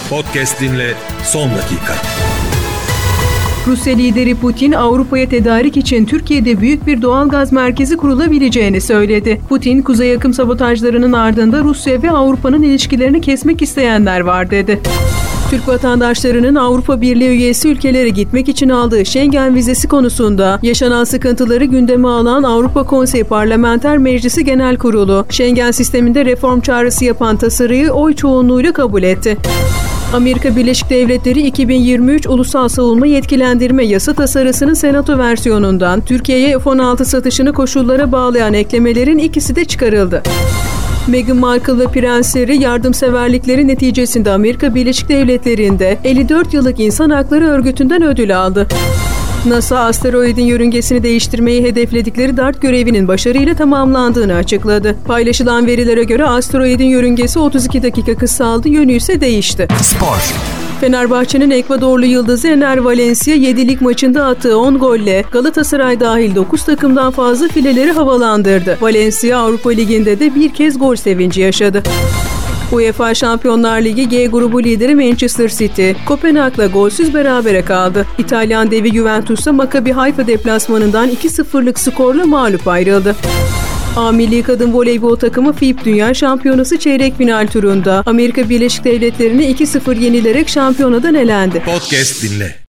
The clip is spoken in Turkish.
Podcast dinle son dakika. Rusya lideri Putin, Avrupa'ya tedarik için Türkiye'de büyük bir doğalgaz merkezi kurulabileceğini söyledi. Putin, Kuzey Akım sabotajlarının ardında Rusya ve Avrupa'nın ilişkilerini kesmek isteyenler var dedi. Türk vatandaşlarının Avrupa Birliği üyesi ülkelere gitmek için aldığı Schengen vizesi konusunda yaşanan sıkıntıları gündeme alan Avrupa Konseyi Parlamenter Meclisi Genel Kurulu, Schengen sisteminde reform çağrısı yapan tasarıyı oy çoğunluğuyla kabul etti. Amerika Birleşik Devletleri 2023 Ulusal Savunma Yetkilendirme Yasa tasarısının Senato versiyonundan Türkiye'ye F-16 satışını koşullara bağlayan eklemelerin ikisi de çıkarıldı. Meghan Markle ve Prens Harry yardımseverlikleri neticesinde Amerika Birleşik Devletleri'nde 54 yıllık İnsan Hakları Örgütü'nden ödül aldı. NASA, asteroidin yörüngesini değiştirmeyi hedefledikleri DART görevinin başarıyla tamamlandığını açıkladı. Paylaşılan verilere göre asteroidin yörüngesi 32 dakika kısaldı, yönü ise değişti. Spor. Fenerbahçe'nin Ekvadorlu yıldızı Ener Valencia 7 lig maçında attığı 10 golle Galatasaray dahil 9 takımdan fazla fileleri havalandırdı. Valencia Avrupa Ligi'nde de bir kez gol sevinci yaşadı. UEFA Şampiyonlar Ligi G grubu lideri Manchester City, Kopenhag'la golsüz berabere kaldı. İtalyan devi Juventus'a Maccabi Haifa deplasmanından 2-0'lık skorla mağlup ayrıldı. A milli kadın voleybol takımı FIBA Dünya Şampiyonası çeyrek final turunda Amerika Birleşik Devletleri'ni 2-0 yenilerek şampiyonadan elendi. Podcast dinle.